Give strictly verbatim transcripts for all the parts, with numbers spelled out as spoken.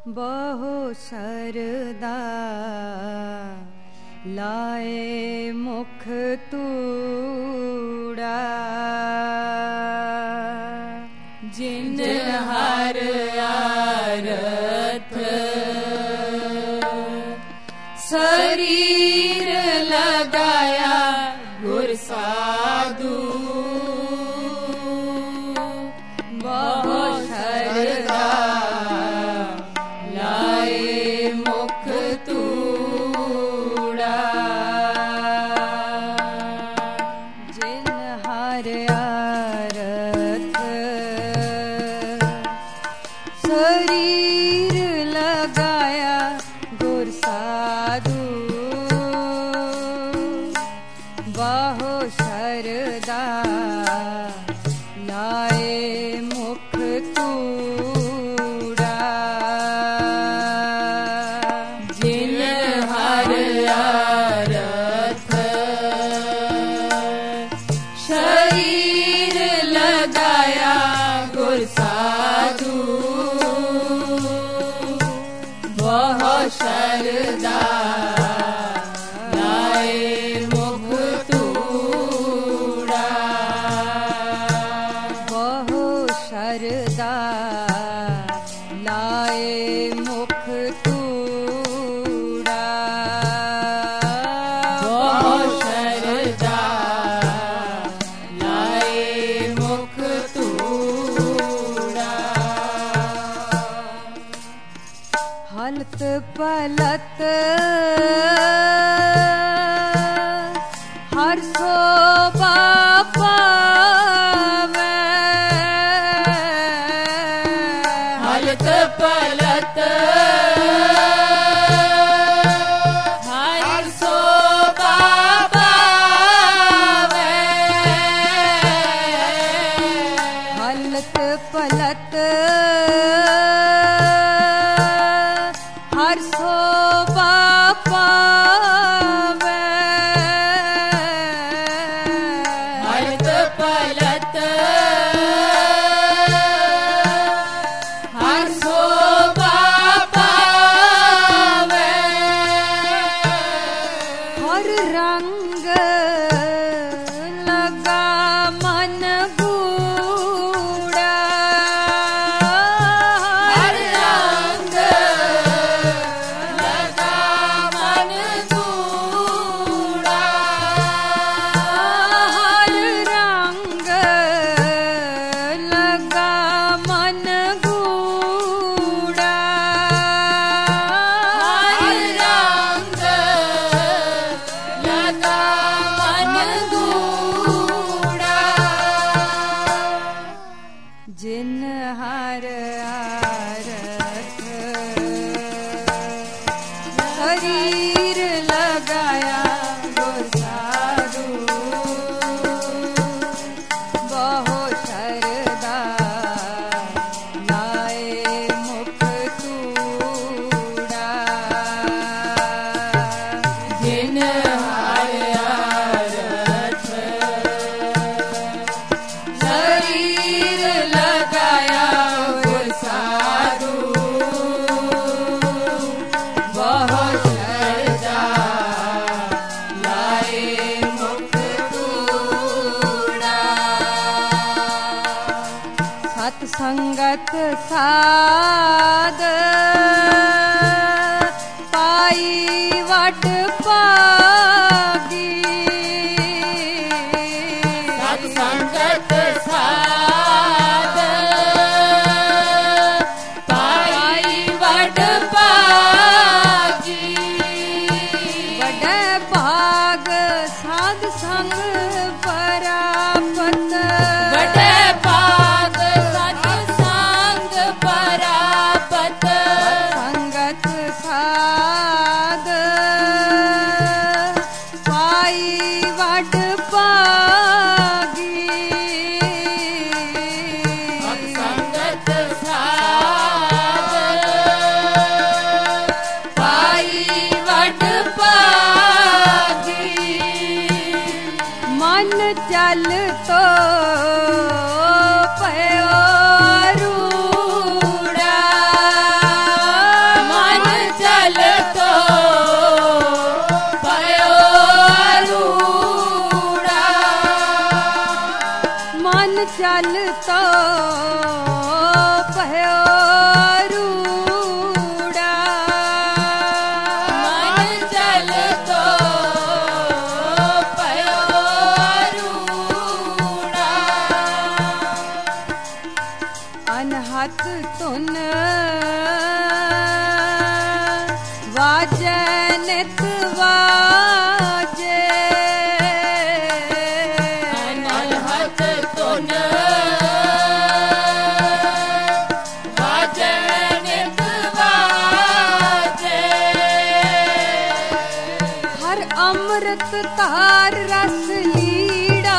बहु सरदा लाए मुख तूड़ा जिन हर आरथ शरीर लगाया गुर साधु बहु सरदा लाए मुख तूड़ा जिन हर आरथ शरीर लगाया गुर साधु बहु सरदा लाए मुख तूड़ा जिन हर आरथ शरीर लगाया गुर साधु बहु शरदा लाए मुख तूड़ा बहु सरदा लाए मुख तूड़ा बहु शरदा लाए मुख तूड़ा हलत पलत हर शोभा पावे हलत पलत हर शोभा पावे हलत पलत हर शोभा पावे हलत पलत हर शोभा पावे हर रंग लगा मन गूढ़ा हर रंग लगा मन गूढ़ा हर रंग लगा मन गूढ़ा हर रंग लगा मन गूढ़ा जिन हर आरथ शरीर लगाया गुर साधु बहु सरदा लाए मुख तूड़ा जिन हर आरथ शरीर लगाया गुर साधु बहु शरदा लाए मुख तूड़ा सत संगत साध पाई वट पागी सत संगत साध पाई वड पागी वडे भाग साध संग परापत वडे भाग सत संग परापत संगत साध पाई वट पागी संगत साध पाई वड पागी मन चल तो पयो रूड़ा बाजे नित बाजे अनहद तुन बाजे नित बाजे हर अमृत तार रस लीड़ा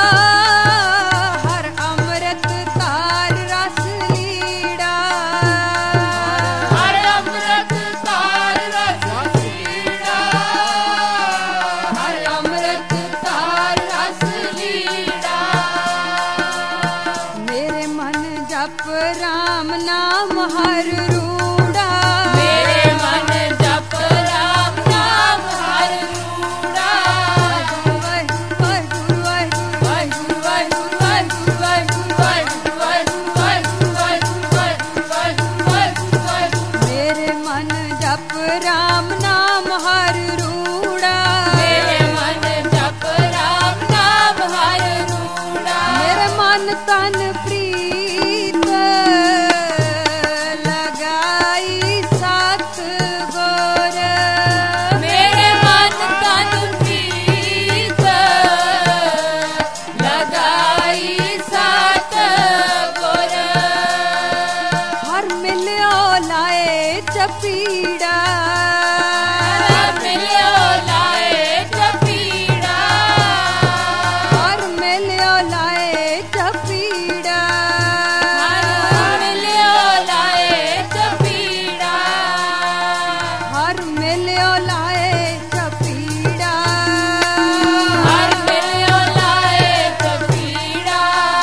हर अमृत तार रस लीड़ा हर अमृत तार रस लीड़ा हर अमृत तार रस लीड़ा मेरे मन जप राम नाम हर रूड़ा मेरे मन जप राम नाम हर रूड़ा वाहिगुरु वाहिगुरु वाहिगुरु वाहिगुरु वाहिगुरु वाहिगुरु वाहिगुरु वाहिगुरु वाहिगुरु वाहिगुरु मेरे मन जप राम नाम हर रूड़ा मेरे मन जप राम नाम हर रूड़ा मेरे मन तन प्रीत लगाई सत गोर मेरे मन तन प्रीत लगाई सात गुर हर मिलियो लाए चपीड़ा मिलियो लाए चपीड़ा हर मिलियो लाए चपीड़ा मिलियो लाए चपीड़ा हर मिलियो लाए चपीड़ा हर मिलियो लाए चपीड़ा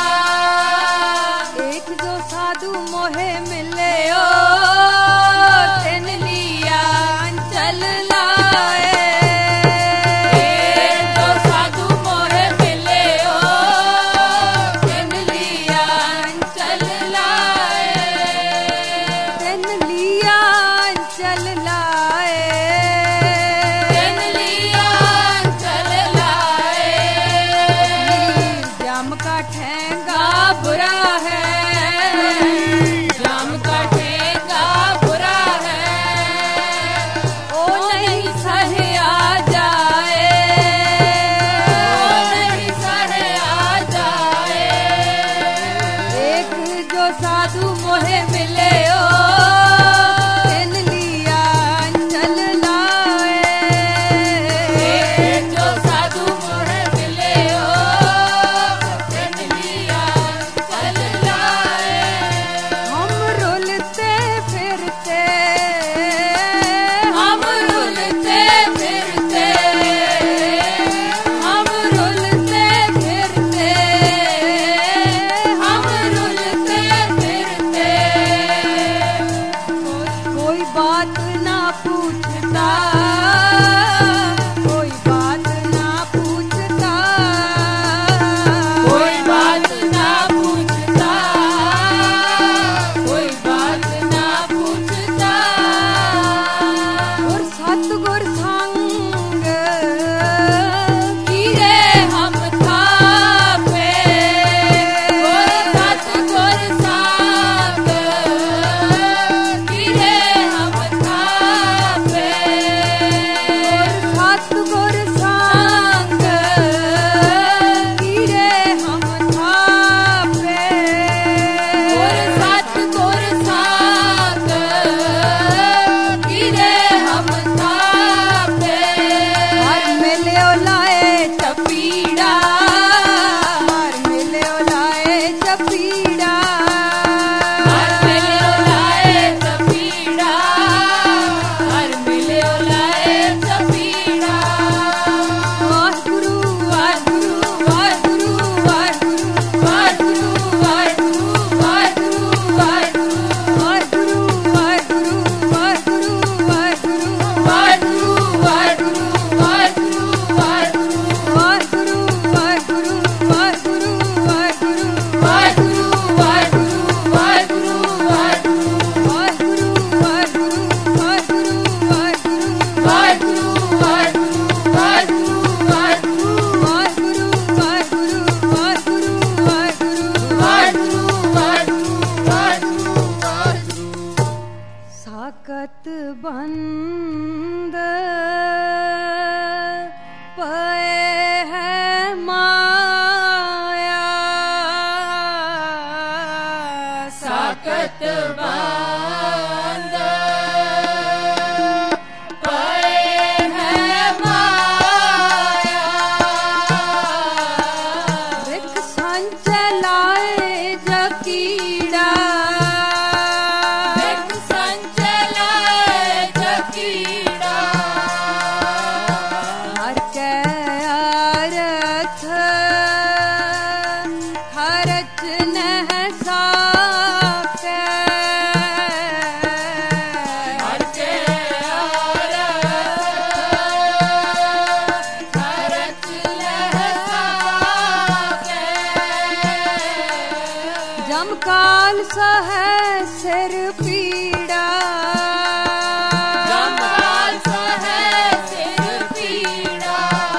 एक जो साधु मोहे मिले ओ तिन लिया अंचल लाए एक जो साधु मोहे मिले ओ तिन लिया अंचल लाए तिन लिया अंचल लाए तिन लिया अंचल लाए जाम का ठेंगा बुरा है राम का ठेंगा बुरा है ओ नहीं सहया जाए ओ नहीं सहे आ जाए एक जो साधु मोहे मिले ओ तिन लिया अंचल लाए एक जो साधु मोहे मिले ओ तिन लिया अंचल लाए हम रुलते फिरते हम रुलते फिरते हम रुलते फिरते हम रुलते फिरते कोई बात ना पूछता कोई बात ना पूछता कोई बात ना पूछता कोई बात ना पूछता और सतगुर संग कीरे हम थापे और सतगुर संग कीरे हम थापे साकत बंद पे है माया साकत बंद पे है माया रिक संचलाए जकीड़ा जमकाल सह सिर पीड़ा जमकाल सह सिर पीड़ा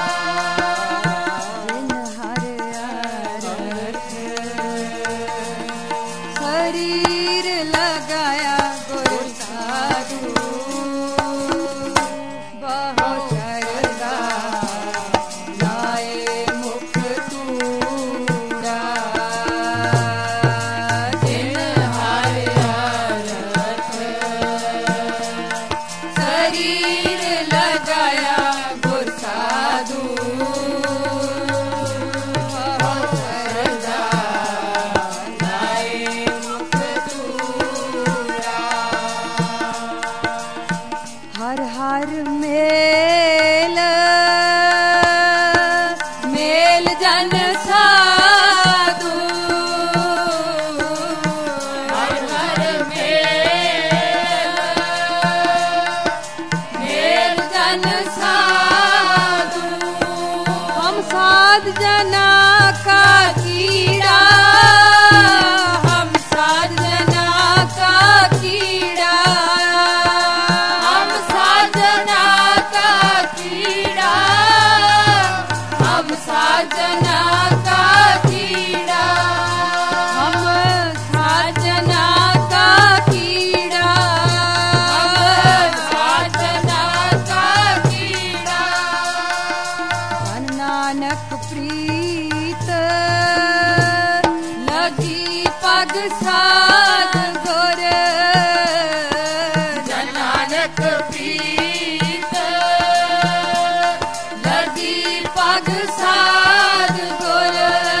जिन हर अर्थ शरीर लगाया गुरु साधु बहु शरदा लाए मुख तूड़ा शरीर लगाया गुरु साधु लाए मुख तूड़ा हर हर मेल मेल जन साधु हर हर मेल मेल जन साधु हम साध जना का कीड़ा हम साध जना का कीड़ा हम साजना का कीड़ा हम साजना का कीड़ा हम साजना का कीड़ा हम साजना का कीड़ा धन नानक प्रीत लगी पग साध गुर जन नानक प्रीत लगी पग साध गुर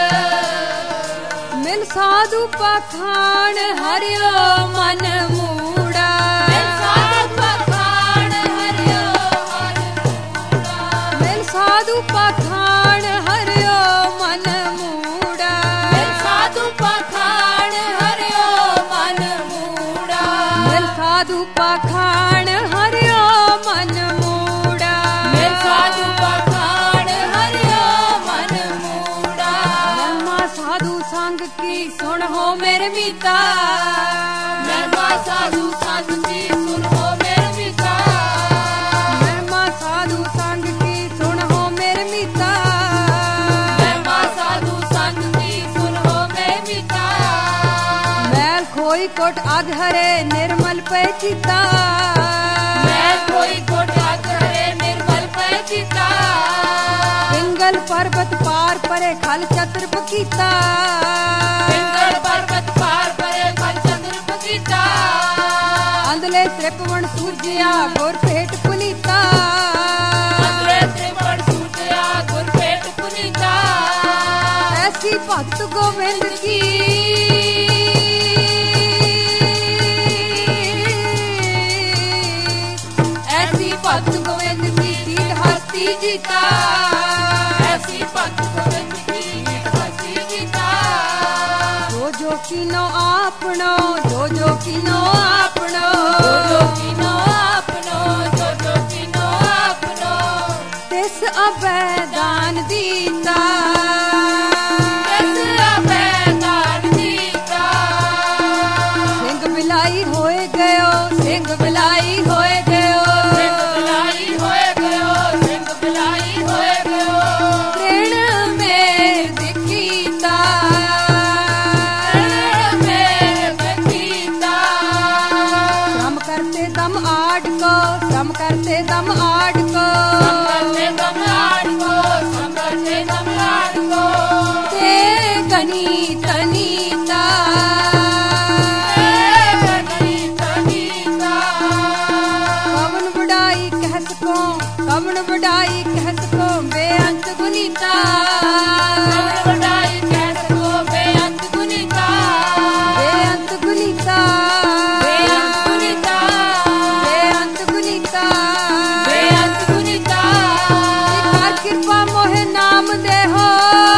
मिल साधु पखान हरियो मन मूड़ा मिल साधु पखान हरियो मन मूड़ा मिल साधु पखान हरियो मन मूड़ा मिल साधु पखान हरियो मन मूड़ा मिल साधु पखान हरियो मन मूड़ा मिल साधु पखान हरियो मन मूड़ा ब्रह्मा साधु संग की सुन हो मेरे मीता ब्रह्मा साधु संग की सुन हो मेरे पिता ब्रह्मा साधु संग की सुन हो मेरे मीता ब्रह्मा साधु संग की सुन हो मेरे पिता मैल खोई कोट अधरे निर्मल पे चिता मैं कोई कोटा करे निर्मल पे चिता पिंगल पर्वत पार परे खल चतुर पकीता पिंगल पर्वत पार परे फल चंद्र पकीता अंधले त्रिपवन सूर्या गोर पेट पुनीता अंतरे त्रिपुर सूर्या गुरपेट पुनीता ऐसी भक्त गोविंद की ऐसी भक्त गोविंद की जीत हस्ती जीता ऐसी भक्त गोविंद की जीत हस्ती जीता जो जो कीनो आपनो जो जो कीनो आपनो जो जो कीनो आपनो जो जो कीनो आपनो तिस अवैदान दीता तिस अवैदान दीता सिंह बिलाई होए गयो सिंह बिलाई होए गयो सिंह बिलाई होए गयो सिंह बिलाई होए गयो ऋण में दिखीता रण में गीता श्रम कर करते दम आड़ को, श्रम करते दम आड़ को, करते दम आड़ को, श्रम करते दम आड़ को। ते गणित नीता, ते गणित नीता। कवन बढ़ाई कह सको, कवन बढ़ाई कह सको बेअंत गुनीता, कवन बढ़ाई कह सको बेअंत गुनीता, बेअंत गुनीता, बेअंत गुनीता, बेअंत गुनीता, बेअंत गुनीता। कर कृपा मोहे नाम दे हो,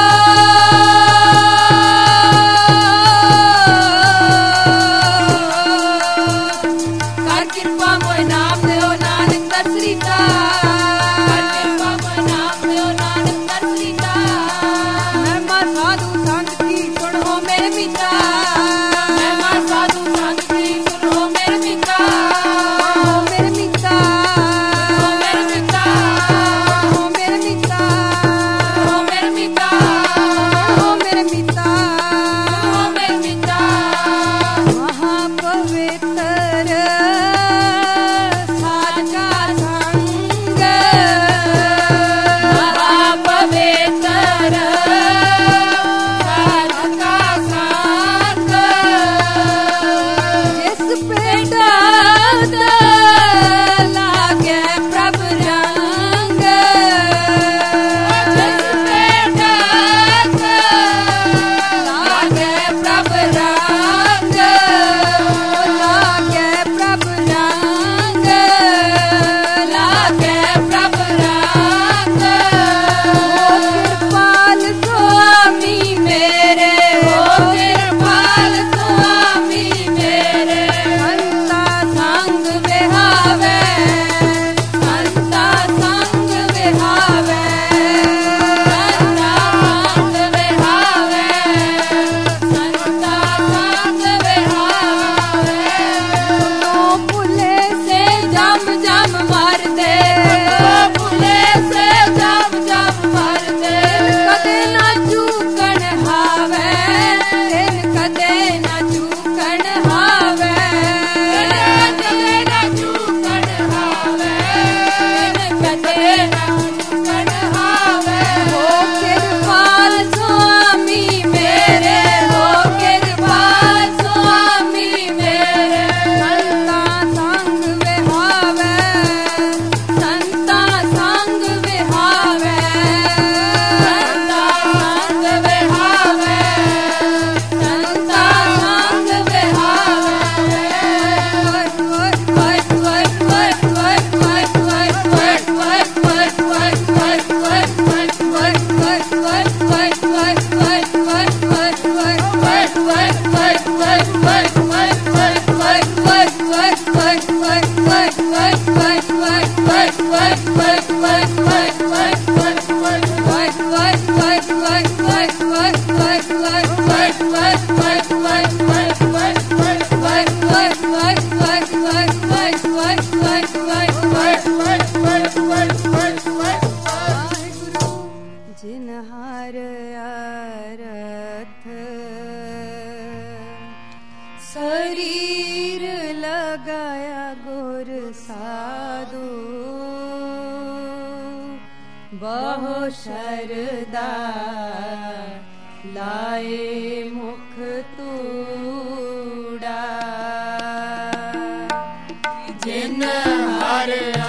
कर कृपा मोहे नाम दे हो नानक दर्शनीता, कर कृपा मोहे नाम दे हो नानक दर्शनीता। महिमा साधु संत की सुनो मेरे मिता, महिमा साधु संत की सुनो मेरे मिता, सुनो मेरे मिता, सुनो मेरे मिता, सुनो मेरे मिता, सुनो मेरे मिता, सुनो मेरे मिता। सुनो मेरे मिता। महापवित्र साधका संग, महापवित्र साधका संग। जिस पे डांत लागे प्रभु रंग, जिस पे डांत लागे प्रभु रंग, लागे प्रभु रंग, लागे प्रभु रंग। कृपाल स्वामी मेरे ओ कृपाल स्वामी मेरे, संता संग विहावे, संता संग विहावे, संता संग विहावे, संता संग विहावे। तो पुले से जम जम मार दे, फुले से जम जम भर दे, कदे ना चूकण हावे, दिन कदे ना चूकण हावे, कदे न चूकण हावे, कदे न चूकण हावे। हो कृपाल स्वामी मेरे, हो कृपाल स्वामी मेरे, संता संग विहावे, संता संग विहावे, संता संग विहावे, संता संग विहावे। जिनहार आरथ शरीर लगाया गुर साधु, बहु शरदा लाए मुख तूड़ा, जिन हर